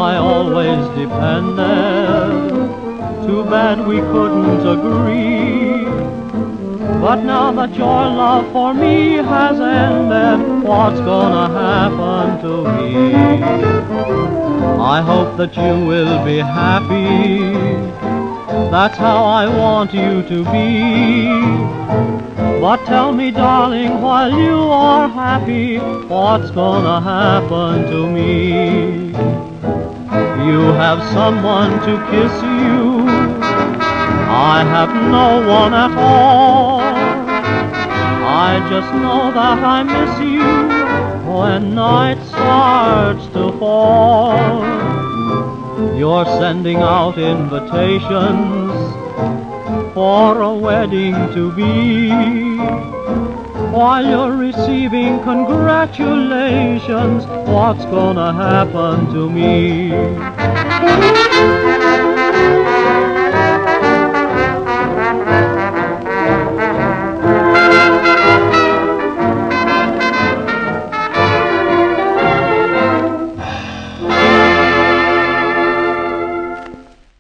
I always depended. Too bad we couldn't agree. But now that your love for me has ended, what's gonna happen to me? I hope that you will be happy. That's how I want you to be. But tell me, darling, while you are happy, what's gonna happen to me? You have someone to kiss you, I have no one at all. I just know that I miss you when night starts to fall. You're sending out invitations for a wedding to be, while you're receiving congratulations. What's gonna happen to me?